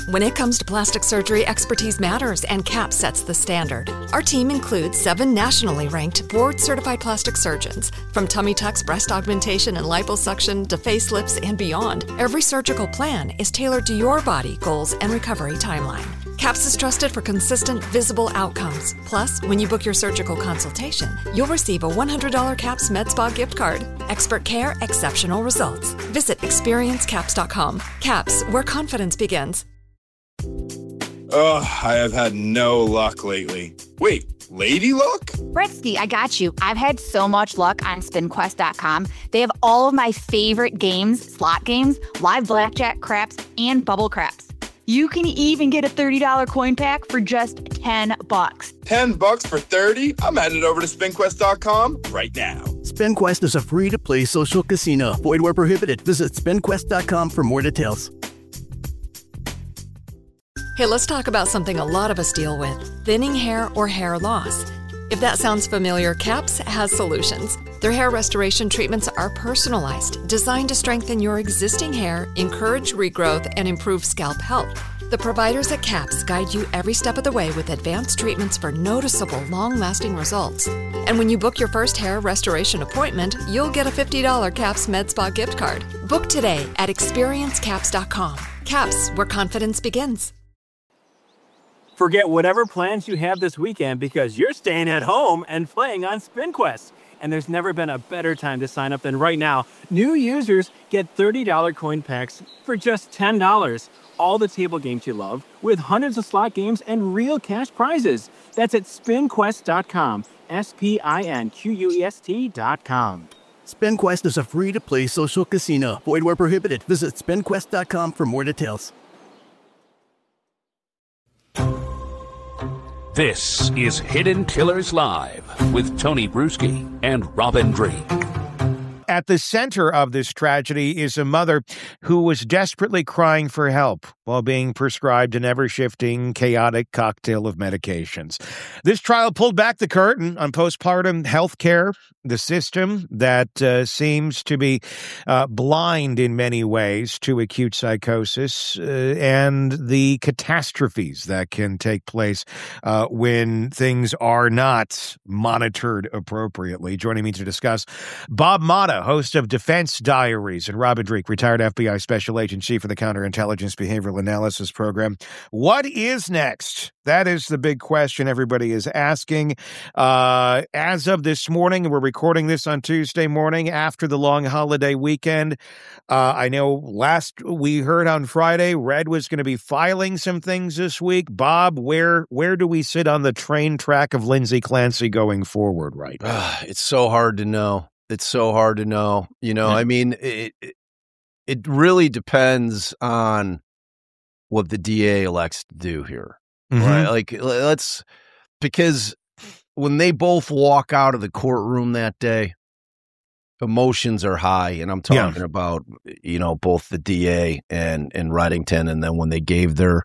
When it comes to plastic surgery, expertise matters, and CAPS sets the standard. Our team includes 7 nationally ranked, board-certified plastic surgeons. From tummy tucks, breast augmentation, and liposuction to facelifts and beyond, every surgical plan is tailored to your body, goals, and recovery timeline. CAPS is trusted for consistent, visible outcomes. Plus, when you book your surgical consultation, you'll receive a $100 CAPS MedSpa gift card. Expert care, exceptional results. Visit experiencecaps.com. CAPS, where confidence begins. Oh, I have had no luck lately. Wait, lady luck? Britsky, I got you. I've had so much luck on SpinQuest.com. They have all of my favorite games, slot games, live blackjack, craps, and bubble craps. You can even get a $30 coin pack for just $10. $10 for 30? I'm headed over to SpinQuest.com right now. SpinQuest is a free-to-play social casino. Void where prohibited. Visit SpinQuest.com for more details. Hey, let's talk about something a lot of us deal with, thinning hair or hair loss. If that sounds familiar, CAPS has solutions. Their hair restoration treatments are personalized, designed to strengthen your existing hair, encourage regrowth, and improve scalp health. The providers at CAPS guide you every step of the way with advanced treatments for noticeable, long-lasting results. And when you book your first hair restoration appointment, you'll get a $50 CAPS MedSpa gift card. Book today at experiencecaps.com. CAPS, where confidence begins. Forget whatever plans you have this weekend because you're staying at home and playing on SpinQuest. And there's never been a better time to sign up than right now. New users get $30 coin packs for just $10. All the table games you love with hundreds of slot games and real cash prizes. That's at SpinQuest.com. SpinQuest.com. SpinQuest is a free-to-play social casino. Void where prohibited. Visit SpinQuest.com for more details. This is Hidden Killers Live with Tony Bruschi and Robin Dreeke. At the center of this tragedy is a mother who was desperately crying for help while being prescribed an ever-shifting, chaotic cocktail of medications. This trial pulled back the curtain on postpartum health care, the system that seems to be blind in many ways to acute psychosis and the catastrophes that can take place when things are not monitored appropriately. Joining me to discuss, Bob Motta, host of Defense Diaries, and Robin Dreeke, retired FBI Special Agent Chief of the Counterintelligence Behavioral Analysis Program. What is next? That is the big question everybody is asking. As of this morning, we're recording this on Tuesday morning after the long holiday weekend. I know last we heard on Friday, Red was going to be filing some things this week. Bob, where do we sit on the train track of Lindsay Clancy going forward right now? It's so hard to know. It's so hard to know. You know, I mean, it really depends on what the DA elects to do here. Right? Like, because when they both walk out of the courtroom that day, emotions are high. And I'm talking about, you know, both the DA and Reddington. And then when they gave their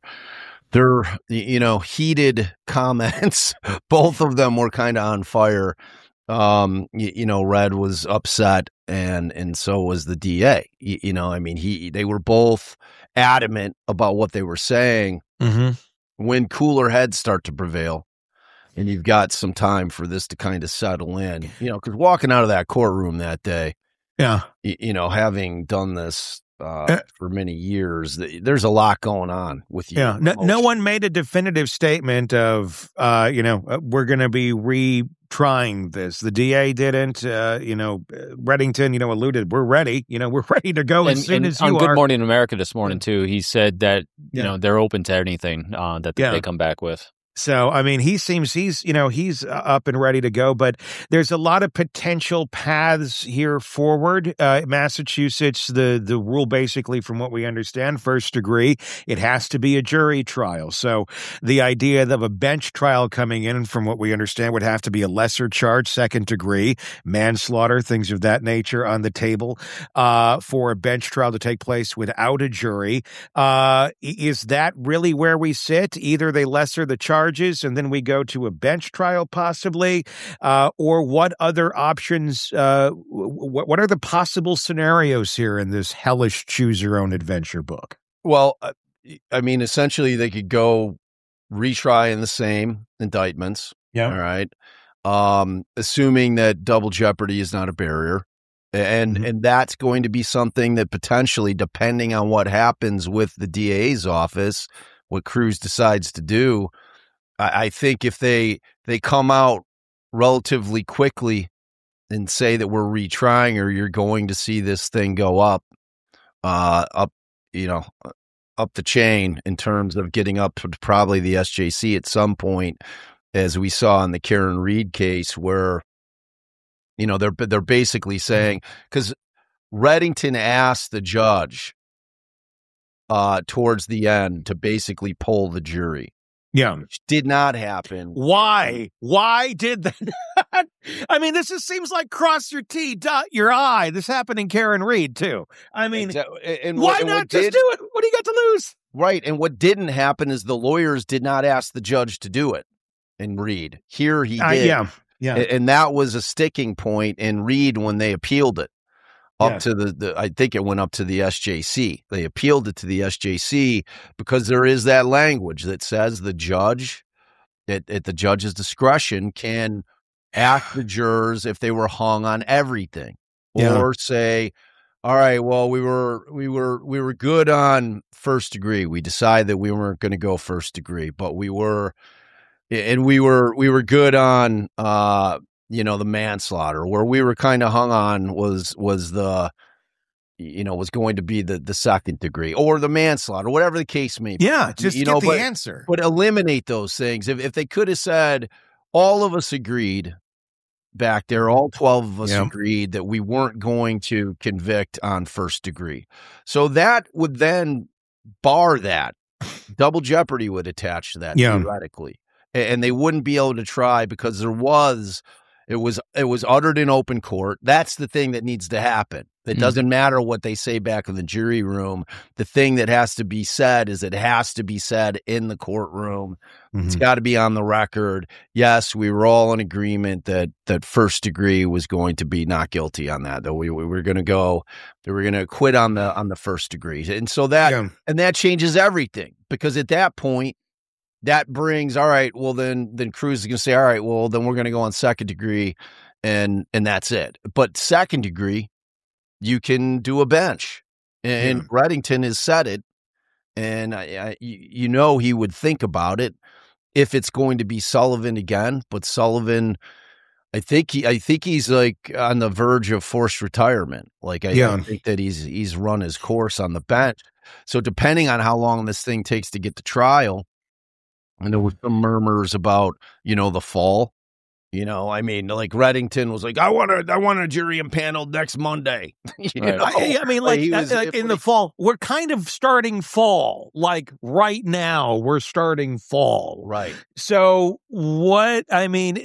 you know, heated comments, both of them were kind of on fire. You know, Red was upset and so was the DA. You know, I mean, they were both adamant about what they were saying. When cooler heads start to prevail and you've got some time for this to kind of settle in, you know, because walking out of that courtroom that day, you know, having done this for many years, there's a lot going on with you. No one made a definitive statement of, you know, we're going to be retrying this. The DA didn't, you know, Reddington, you know, alluded, we're ready, you know, we're ready to go as soon as you are. On Good Morning America this morning, too, he said that, you know, they're open to anything that they come back with. So, I mean, he's up and ready to go, but there's a lot of potential paths here forward. Massachusetts, the rule basically, from what we understand, first degree, it has to be a jury trial. So the idea of a bench trial coming in, from what we understand, would have to be a lesser charge, second degree, manslaughter, things of that nature on the table for a bench trial to take place without a jury. Is that really where we sit? Either they lesser the charges and then we go to a bench trial possibly, or what other options, what are the possible scenarios here in this hellish choose your own adventure book? Well, I mean, essentially they could go retry in the same indictments. Yeah. All right. Assuming that double jeopardy is not a barrier. And that's going to be something that potentially, depending on what happens with the DA's office, what Cruz decides to do, I think if they come out relatively quickly and say that we're retrying, or you're going to see this thing go up the chain in terms of getting up to probably the SJC at some point, as we saw in the Karen Reed case, where they're basically saying, because Reddington asked the judge towards the end to basically poll the jury. Yeah. Which did not happen. Why? Why did that? I mean, seems like cross your T, dot your I. This happened in Karen Reed, too. I mean, why not just do it? What do you got to lose? Right. And what didn't happen is the lawyers did not ask the judge to do it in Reed. Here he did. Yeah. And that was a sticking point in Reed when they appealed it up to I think it went up to the SJC. They appealed it to the SJC because there is that language that says the judge, at the judge's discretion, can ask the jurors if they were hung on everything, or say, all right, well, we were good on first degree. We decided that we weren't going to go first degree, but we were good on the manslaughter. Where we were kind of hung on was the was going to be the second degree or the manslaughter, whatever the case may be. Yeah, just get the answer. But eliminate those things. If they could have said, all of us agreed back there, all 12 of us agreed that we weren't going to convict on first degree. So that would then bar that. Double jeopardy would attach to that theoretically. And they wouldn't be able to try because it was uttered in open court. That's the thing that needs to happen. It doesn't matter what they say back in the jury room. The thing that has to be said is it has to be said in the courtroom. It's got to be on the record. Yes, we were all in agreement that first degree was going to be not guilty on that. Though we were going to go, they were going to quit on the first degree, and so that changes everything, because at that point, that brings, all right, well, then Cruz is going to say, all right, well, then we're going to go on second degree, and that's it. But second degree, you can do a bench. And Reddington has said it, and he would think about it if it's going to be Sullivan again. But Sullivan, I think he's like on the verge of forced retirement. Like I think that he's run his course on the bench. So depending on how long this thing takes to get to trial, and there were some murmurs about, the fall. I mean, like Reddington was like, I want a jury impaneled next Monday. I mean, like in the fall, we're kind of starting fall. Like right now, we're starting fall. Right. So I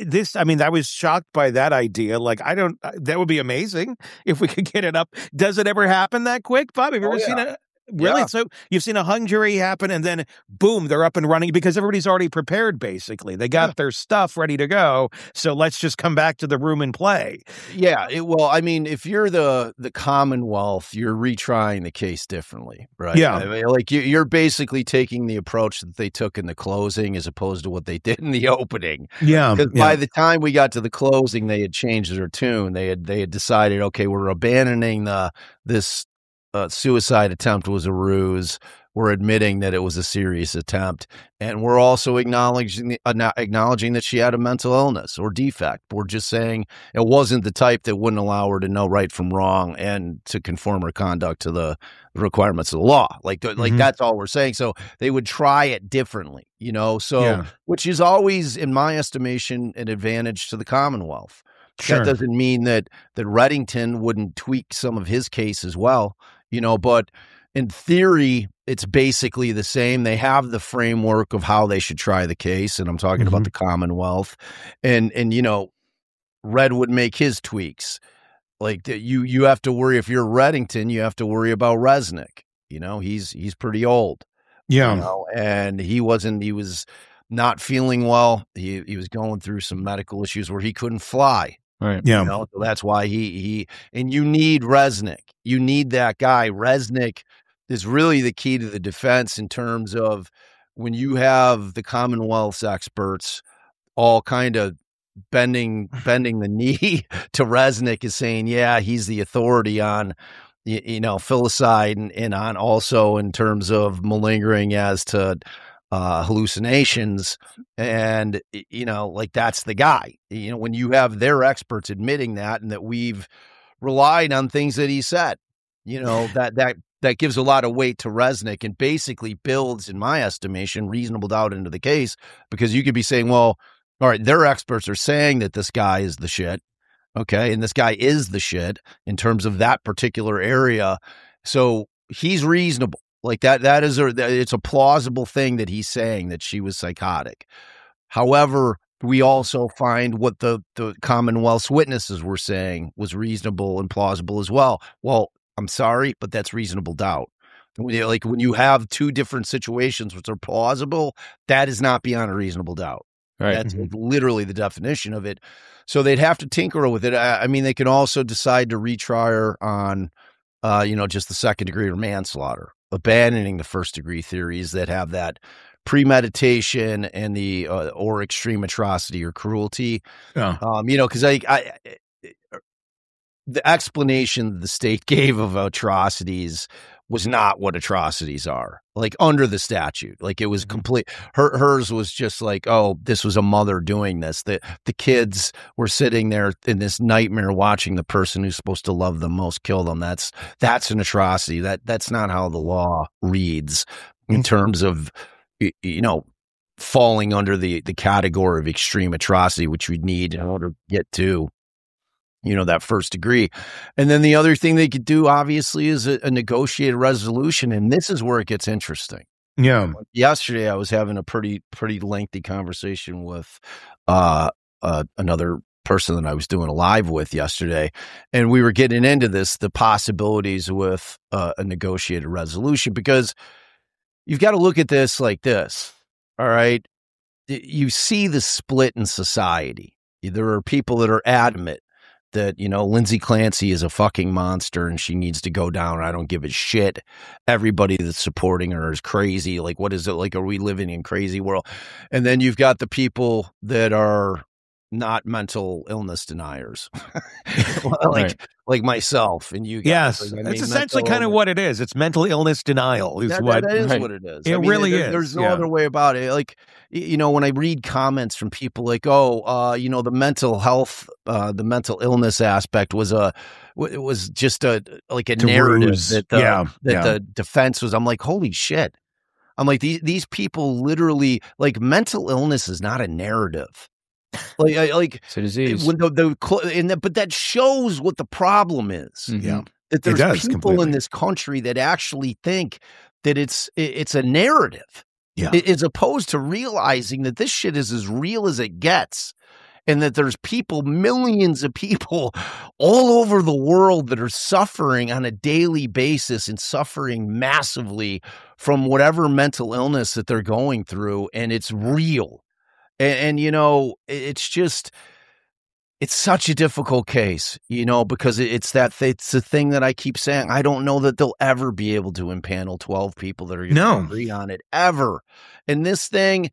was shocked by that idea. Like, that would be amazing if we could get it up. Does it ever happen that quick, Bob? Have you ever seen it? Really? Yeah. So you've seen a hung jury happen, and then boom, they're up and running because everybody's already prepared, basically. They got their stuff ready to go. So let's just come back to the room and play. Yeah. If you're the Commonwealth, you're retrying the case differently, right? Yeah. I mean, like you're basically taking the approach that they took in the closing as opposed to what they did in the opening. Yeah. Because by the time we got to the closing, they had changed their tune. They had decided, okay, we're abandoning this suicide attempt was a ruse. We're admitting that it was a serious attempt, and we're also acknowledging that she had a mental illness or defect. We're just saying it wasn't the type that wouldn't allow her to know right from wrong and to conform her conduct to the requirements of the law. Like that's all we're saying. So they would try it differently, which is always, in my estimation, an advantage to the Commonwealth. Sure. That doesn't mean that Reddington wouldn't tweak some of his case as well. But in theory, it's basically the same. They have the framework of how they should try the case, and I'm talking about the Commonwealth. And Red would make his tweaks. Like you have to worry, if you're Reddington, you have to worry about Resnick. He's pretty old. Yeah. And he was not feeling well. He was going through some medical issues where he couldn't fly. Right. Yeah. So that's why he and you need Resnick. You need that guy. Resnick is really the key to the defense in terms of when you have the Commonwealth's experts all kind of bending the knee to Resnick, is saying, yeah, he's the authority on, filicide and on also in terms of malingering as to hallucinations. And, that's the guy, when you have their experts admitting that, and that we've relied on things that he said, that gives a lot of weight to Resnick and basically builds, in my estimation, reasonable doubt into the case, because you could be saying, well, all right, their experts are saying that this guy is the shit. Okay. And this guy is the shit in terms of that particular area. So he's reasonable. Like that is it's a plausible thing that he's saying that she was psychotic. However, we also find what the Commonwealth's witnesses were saying was reasonable and plausible as well. Well, I'm sorry, but that's reasonable doubt. When you have two different situations which are plausible, that is not beyond a reasonable doubt. Right. That's literally the definition of it. So they'd have to tinker with it. I mean, they can also decide to retry her on, just the second degree or manslaughter, abandoning the first degree theories that have that premeditation and the or extreme atrocity or cruelty. Yeah. Because the explanation the state gave of atrocities was not what atrocities are, like under the statute. Like it was complete. Hers was just like, oh, this was a mother doing this. The kids were sitting there in this nightmare watching the person who's supposed to love them most kill them. That's an atrocity. That's not how the law reads in terms of, falling under the category of extreme atrocity, which we need in order to get to that first degree. And then the other thing they could do, obviously, is a negotiated resolution. And this is where it gets interesting. Yeah. Yesterday, I was having a pretty lengthy conversation with another person that I was doing a live with yesterday. And we were getting into the possibilities with a negotiated resolution, because you've got to look at this like this. All right. You see the split in society. There are people that are adamant that, Lindsay Clancy is a fucking monster and she needs to go down. I don't give a shit. Everybody that's supporting her is crazy. Like, what is it? Like, are we living in crazy world? And then you've got the people that are not mental illness deniers, like myself and you guys. Yes, it's essentially kind of what it is. It's mental illness denial is what that is. What it is. It really is. There's no other way about it. Like, when I read comments from people like, the mental health, the mental illness aspect was just a narrative that the defense was. I'm like, holy shit. I'm like, these people literally, like, mental illness is not a narrative. It's a disease. But that shows what the problem is. Mm-hmm. Yeah, that there's people in this country that actually think that it's a narrative, as opposed to realizing that this shit is as real as it gets, and that there's millions of people all over the world that are suffering on a daily basis and suffering massively from whatever mental illness that they're going through, and it's real. And it's such a difficult case, because it's the thing that I keep saying. I don't know that they'll ever be able to impanel 12 people that are going to agree on it ever. And this thing,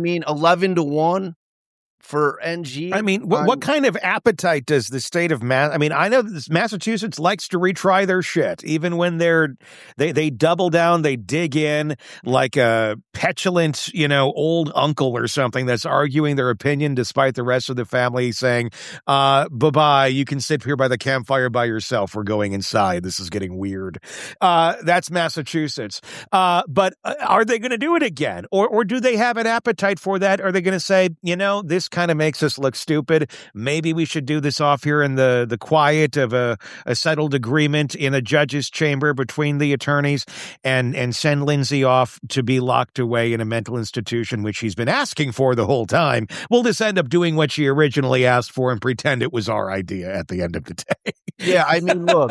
11-1 for NG. What kind of appetite does the state of I know that Massachusetts likes to retry their shit, even when they double down, they dig in like a petulant, old uncle or something that's arguing their opinion despite the rest of the family saying, bye-bye, you can sit here by the campfire by yourself. We're going inside. This is getting weird. That's Massachusetts. But are they going to do it again? Or do they have an appetite for that? Are they going to say, this kind of makes us look stupid. Maybe we should do this off here in the quiet of a settled agreement in a judge's chamber between the attorneys and send Lindsay off to be locked away in a mental institution, which she's been asking for the whole time. We'll just end up doing what she originally asked for and pretend it was our idea at the end of the day. Yeah, look,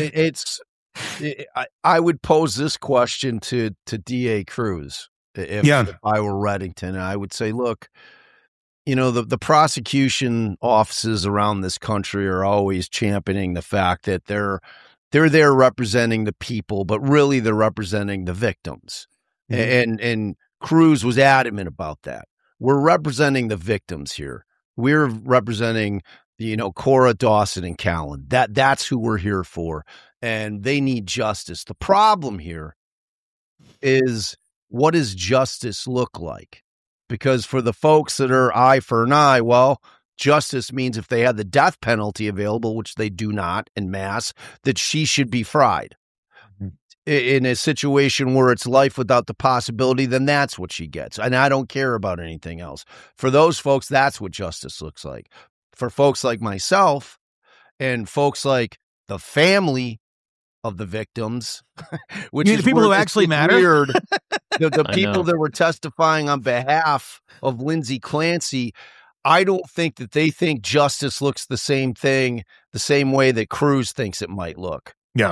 I would pose this question to D.A. Cruz if I were Reddington, and I would say, look, the prosecution offices around this country are always championing the fact that they're they're there representing the people, but really they're representing the victims. And Cruz was adamant about that. We're representing the victims here. We're representing, Cora, Dawson, and Callan. That's who we're here for. And they need justice. The problem here is, what does justice look like? Because for the folks that are eye for an eye, well, justice means if they had the death penalty available, which they do not en masse, that she should be fried. In a situation where it's life without the possibility, then that's what she gets. And I don't care about anything else. For those folks, that's what justice looks like. For folks like myself and folks like the family of the victims, which is the people who actually matter. Weird. The people that were testifying on behalf of Lindsay Clancy, I don't think that they think justice looks the same way that Cruz thinks it might look. Yeah.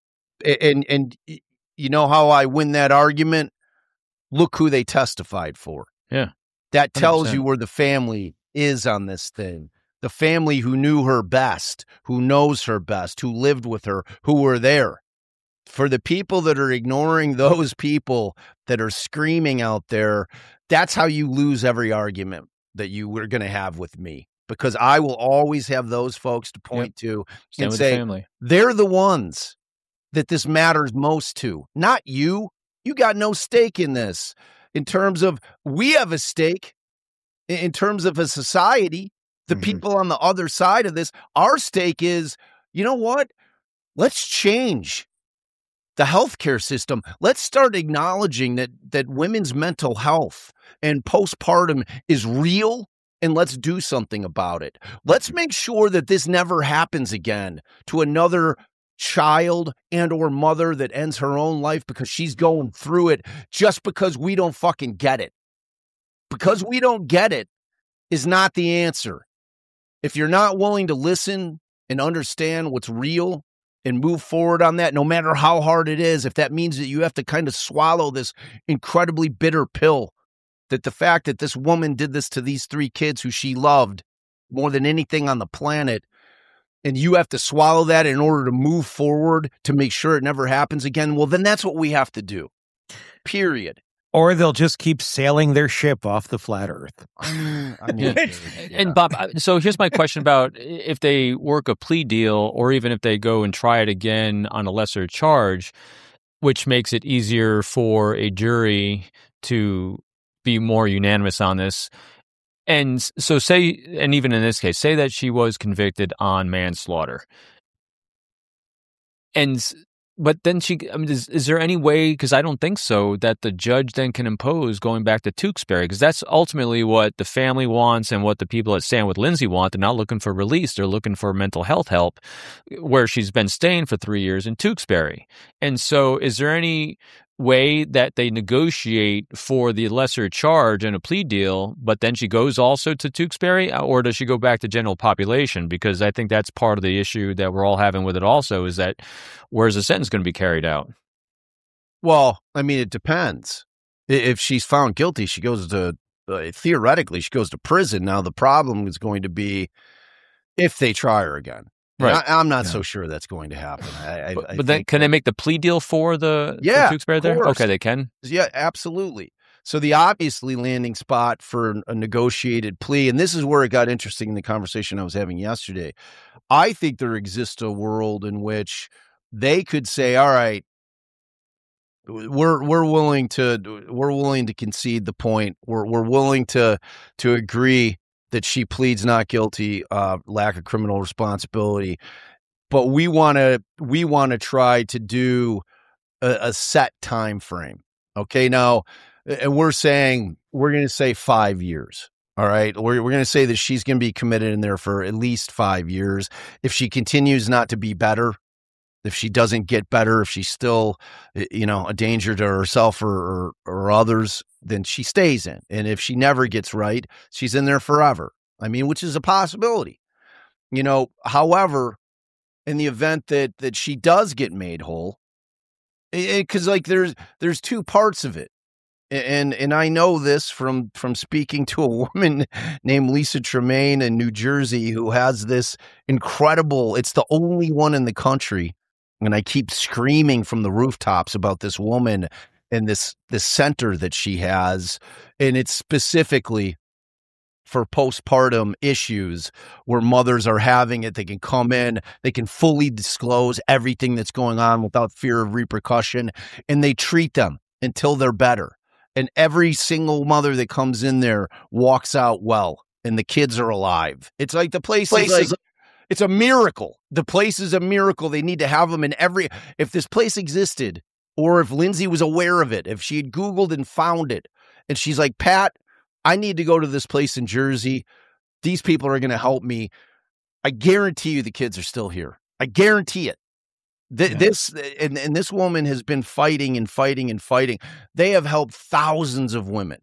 And you know how I win that argument? Look who they testified for. Yeah. That tells 100%. You where the family is on this thing. The family who knew her best, who knows her best, who lived with her, who were there. For the people that are ignoring those people that are screaming out there, that's how you lose every argument that you were going to have with me. Because I will always have those folks to point to and say, they're the ones that this matters most to, not you. You got no stake in this. In terms of, we have a stake in terms of a society. The people on the other side of this, our stake is, you know what? Let's change the healthcare system. Let's start acknowledging that women's mental health and postpartum is real, and let's do something about it. Let's make sure that this never happens again to another child and or mother that ends her own life because she's going through it just because we don't fucking get it. Because we don't get it is not the answer. If you're not willing to listen and understand what's real and move forward on that, no matter how hard it is, if that means that you have to kind of swallow this incredibly bitter pill, that the fact that this woman did this to these 3 kids who she loved more than anything on the planet, and you have to swallow that in order to move forward to make sure it never happens again, well, then that's what we have to do. Period. Or they'll just keep sailing their ship off the flat earth. And Bob, so here's my question about if they work a plea deal or even if they go and try it again on a lesser charge, which makes it easier for a jury to be more unanimous on this. And so and even in this case, say that she was convicted on manslaughter. But then is there any way, because I don't think so, that the judge then can impose going back to Tewksbury? Because that's ultimately what the family wants and what the people at Stand With Lindsay want. They're not looking for release. They're looking for mental health help, where she's been staying for 3 years in Tewksbury. And so is there any way that they negotiate for the lesser charge in a plea deal, but then she goes also to Tewksbury, or does she go back to general population? Because I think that's part of the issue that we're all having with it also, is that where's the sentence going to be carried out? Well, I mean, it depends. If she's found guilty, she goes to, theoretically, she goes to prison. Now, the problem is going to be if they try her again. Right. I'm not so sure that's going to happen. But then can they make the plea deal for the Tewksbury there? Okay, they can? Yeah, absolutely. So the obviously landing spot for a negotiated plea, and this is where it got interesting in the conversation I was having yesterday. I think there exists a world in which they could say, all right, we're willing to concede the point. We're willing to agree that she pleads not guilty, lack of criminal responsibility, but we want to try to do a set time frame. Okay, now, and we're going to say 5 years. All right, we're going to say that she's going to be committed in there for at least 5 years. If she continues not to be better, if she doesn't get better, if she's still, a danger to herself or others, then she stays in. And if she never gets right, she's in there forever. I mean, which is a possibility. However, in the event that she does get made whole, because there's 2 parts of it. And I know this from speaking to a woman named Lisa Tremaine in New Jersey who has this incredible, it's the only one in the country And I keep screaming from the rooftops about this woman and this center that she has. And it's specifically for postpartum issues where mothers are having it. They can come in, they can fully disclose everything that's going on without fear of repercussion, and they treat them until they're better. And every single mother that comes in there walks out well, and the kids are alive. It's like the place is like, it's a miracle. The place is a miracle. They need to have them in every, if this place existed, or if Lindsay was aware of it, if she had Googled and found it, and she's like, Pat, I need to go to this place in Jersey. These people are going to help me. I guarantee you the kids are still here. I guarantee it. This woman has been fighting and fighting and fighting. They have helped thousands of women,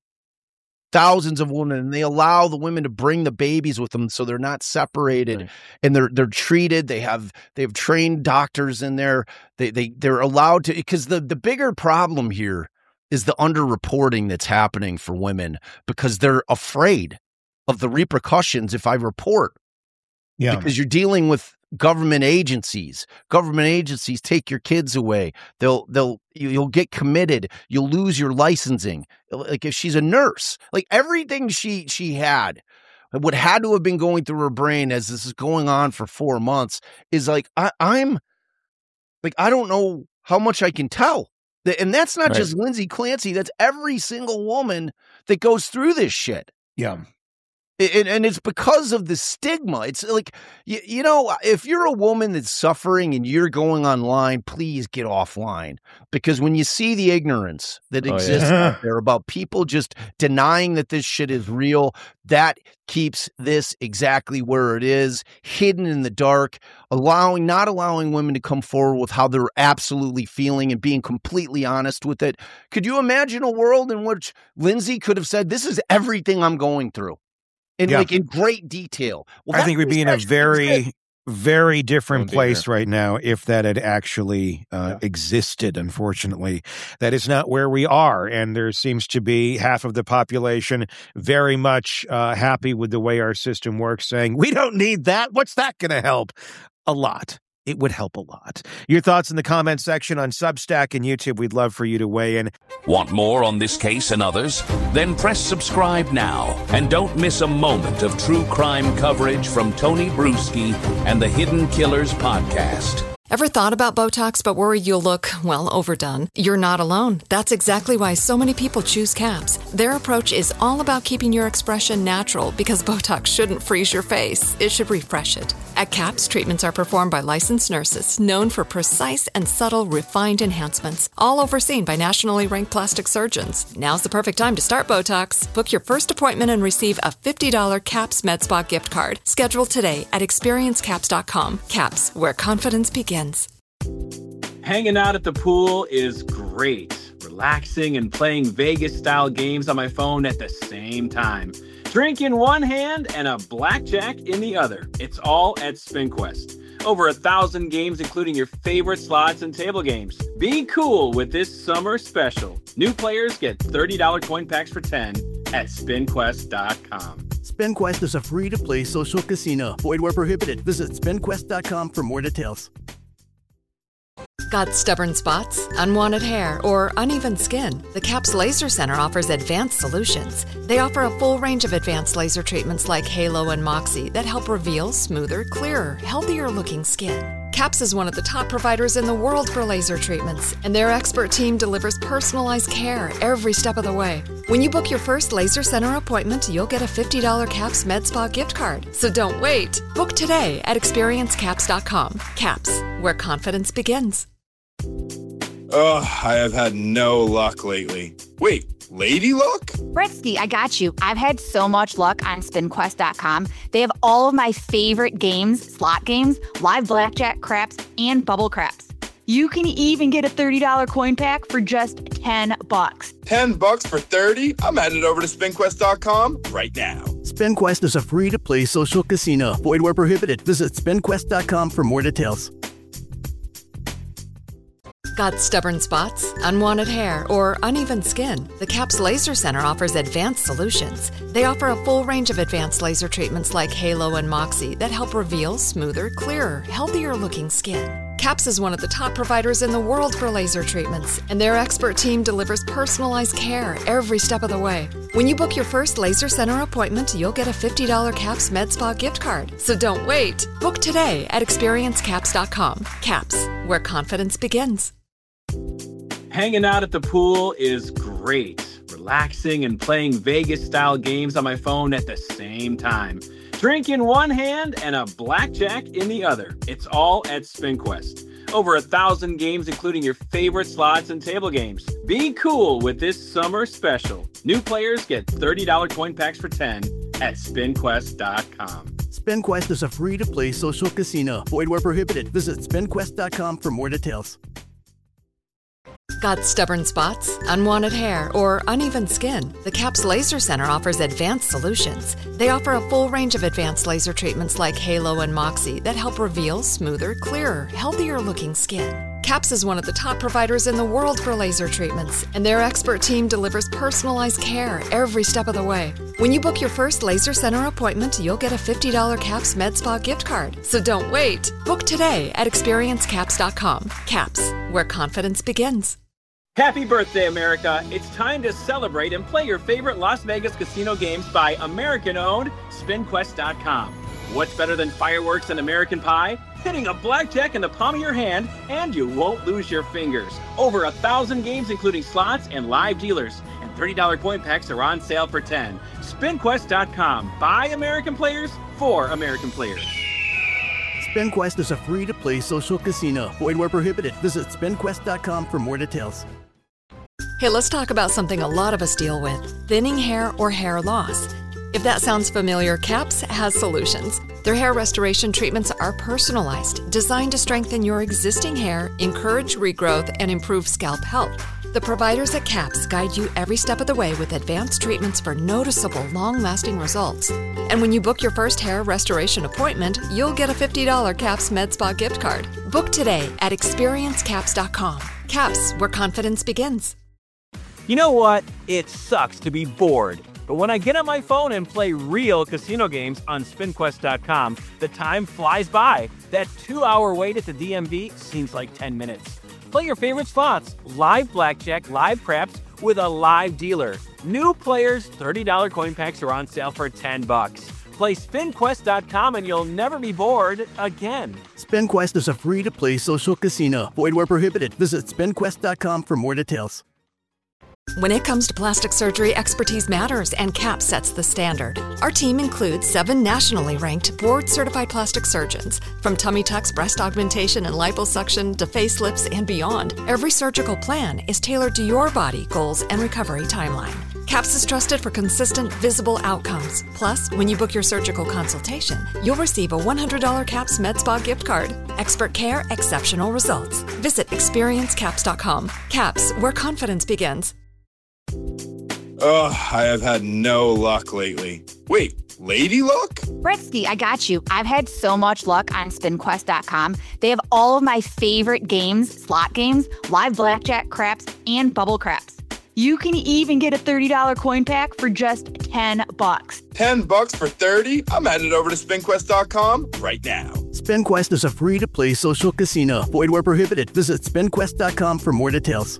and they allow the women to bring the babies with them so they're not separated, right. And they're treated. They have trained doctors in there. They're allowed to, because the bigger problem here is the underreporting that's happening for women because they're afraid of the repercussions if I report. Yeah, because you're dealing with government agencies. Government agencies take your kids away. You'll get committed. You'll lose your licensing. Like if she's a nurse, like everything she had, what had to have been going through her brain as this is going on for 4 months is like, I'm like, I don't know how much I can tell. And that's not just Lindsay Clancy. That's every single woman that goes through this shit. Yeah. And it's because of the stigma. It's like, you know, if you're a woman that's suffering and you're going online, please get offline. Because when you see the ignorance that exists out there about people just denying that this shit is real, that keeps this exactly where it is, hidden in the dark, not allowing women to come forward with how they're absolutely feeling and being completely honest with it. Could you imagine a world in which Lindsay could have said, this is everything I'm going through? Like in great detail. Well, I think we'd be in a very, very different place right now if that had actually existed. Unfortunately, that is not where we are. And there seems to be half of the population very much happy with the way our system works, saying, we don't need that. What's that going to help? A lot. It would help a lot. Your thoughts in the comments section on Substack and YouTube. We'd love for you to weigh in. Want more on this case and others? Then press subscribe now and don't miss a moment of true crime coverage from Tony Bruschi and the Hidden Killers podcast. Ever thought about Botox but worry you'll look, well, overdone? You're not alone. That's exactly why so many people choose CAPS. Their approach is all about keeping your expression natural because Botox shouldn't freeze your face. It should refresh it. At CAPS, treatments are performed by licensed nurses known for precise and subtle refined enhancements, all overseen by nationally ranked plastic surgeons. Now's the perfect time to start Botox. Book your first appointment and receive a $50 CAPS MedSpa gift card. Schedule today at experiencecaps.com. CAPS, where confidence begins. Hanging out at the pool is great. Relaxing and playing Vegas-style games on my phone at the same time. Drink in one hand and a blackjack in the other. It's all at SpinQuest. Over 1,000 games, including your favorite slots and table games. Be cool with this summer special. New players get $30 coin packs for 10 at SpinQuest.com. SpinQuest is a free-to-play social casino. Void where prohibited. Visit SpinQuest.com for more details. Got stubborn spots, unwanted hair, or uneven skin? The CAPS Laser Center offers advanced solutions. They offer a full range of advanced laser treatments like Halo and Moxie that help reveal smoother, clearer, healthier-looking skin. CAPS is one of the top providers in the world for laser treatments, and their expert team delivers personalized care every step of the way. When you book your first Laser Center appointment, you'll get a $50 CAPS MedSpa gift card. So don't wait. Book today at experiencecaps.com. CAPS, where confidence begins. I have had no luck lately. Wait, lady luck? Britsky, I got you. I've had so much luck on SpinQuest.com. They have all of my favorite games, slot games, live blackjack, craps, and bubble craps. You can even get a $30 coin pack for just $10. $10 for 30? I'm headed over to SpinQuest.com right now. SpinQuest is a free-to-play social casino. Void where prohibited. Visit SpinQuest.com for more details. Got stubborn spots, unwanted hair, or uneven skin? The CAPS Laser Center offers advanced solutions. They offer a full range of advanced laser treatments like Halo and Moxie that help reveal smoother, clearer, healthier-looking skin. CAPS is one of the top providers in the world for laser treatments, and their expert team delivers personalized care every step of the way. When you book your first laser center appointment, you'll get a $50 CAPS MedSpa gift card. So don't wait. Book today at experiencecaps.com. CAPS, where confidence begins. Hanging out at the pool is great. Relaxing and playing Vegas-style games on my phone at the same time. Drink in one hand and a blackjack in the other. It's all at SpinQuest. Over 1,000 games, including your favorite slots and table games. Be cool with this summer special. New players get $30 coin packs for 10 at SpinQuest.com. SpinQuest is a free-to-play social casino. Void where prohibited. Visit SpinQuest.com for more details. Got stubborn spots, unwanted hair, or uneven skin? The CAPS Laser Center offers advanced solutions. They offer a full range of advanced laser treatments like Halo and Moxie that help reveal smoother, clearer, healthier-looking skin. CAPS is one of the top providers in the world for laser treatments, and their expert team delivers personalized care every step of the way. When you book your first laser center appointment, you'll get a $50 CAPS MedSpa gift card. So don't wait. Book today at experiencecaps.com. CAPS, where confidence begins. Happy birthday, America! It's time to celebrate and play your favorite Las Vegas casino games by American-owned SpinQuest.com. What's better than fireworks and American pie? Hitting a blackjack in the palm of your hand, and you won't lose your fingers. Over 1,000 games, including slots and live dealers, and $30 coin packs are on sale for 10. SpinQuest.com. By American players, for American players. SpinQuest is a free-to-play social casino. Void where prohibited. Visit SpinQuest.com for more details. Hey, let's talk about something a lot of us deal with: thinning hair or hair loss. If that sounds familiar, CAPS has solutions. Their hair restoration treatments are personalized, designed to strengthen your existing hair, encourage regrowth, and improve scalp health. The providers at CAPS guide you every step of the way with advanced treatments for noticeable, long-lasting results. And when you book your first hair restoration appointment, you'll get a $50 CAPS MedSpa gift card. Book today at experiencecaps.com. CAPS, where confidence begins. You know what? It sucks to be bored. But when I get on my phone and play real casino games on SpinQuest.com, the time flies by. That 2-hour wait at the DMV seems like 10 minutes. Play your favorite slots, live blackjack, live craps with a live dealer. New players, $30 coin packs are on sale for $10. Play SpinQuest.com and you'll never be bored again. SpinQuest is a free-to-play social casino. Void where prohibited. Visit SpinQuest.com for more details. When it comes to plastic surgery, expertise matters, and CAPS sets the standard. Our team includes 7 nationally ranked, board-certified plastic surgeons. From tummy tucks, breast augmentation, and liposuction to facelifts and beyond, every surgical plan is tailored to your body, goals, and recovery timeline. CAPS is trusted for consistent, visible outcomes. Plus, when you book your surgical consultation, you'll receive a $100 CAPS MedSpa gift card. Expert care, exceptional results. Visit experiencecaps.com. CAPS, where confidence begins. Ugh, I have had no luck lately. Wait, lady luck? Britsky, I got you. I've had so much luck on SpinQuest.com. They have all of my favorite games, slot games, live blackjack, craps, and bubble craps. You can even get a $30 coin pack for just $10. $10 for 30? I'm headed over to SpinQuest.com right now. SpinQuest is a free-to-play social casino. Void where prohibited. Visit SpinQuest.com for more details.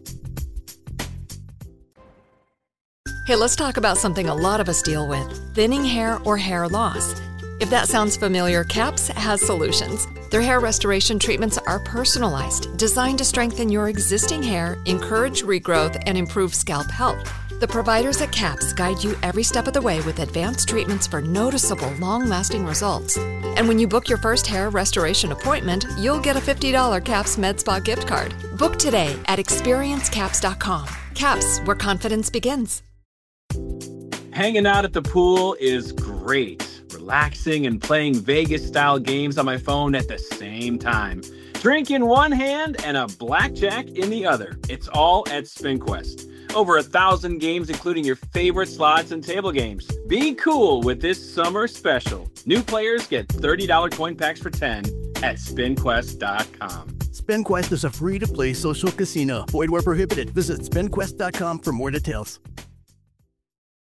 Hey, let's talk about something a lot of us deal with: thinning hair or hair loss. If that sounds familiar, CAPS has solutions. Their hair restoration treatments are personalized, designed to strengthen your existing hair, encourage regrowth, and improve scalp health. The providers at CAPS guide you every step of the way with advanced treatments for noticeable, long-lasting results. And when you book your first hair restoration appointment, you'll get a $50 CAPS MedSpa gift card. Book today at experiencecaps.com. CAPS, where confidence begins. Hanging out at the pool is great. Relaxing and playing Vegas-style games on my phone at the same time. Drink in one hand and a blackjack in the other. It's all at SpinQuest. Over 1,000 games, including your favorite slots and table games. Be cool with this summer special. New players get $30 coin packs for 10 at SpinQuest.com. SpinQuest is a free-to-play social casino. Void where prohibited. Visit SpinQuest.com for more details.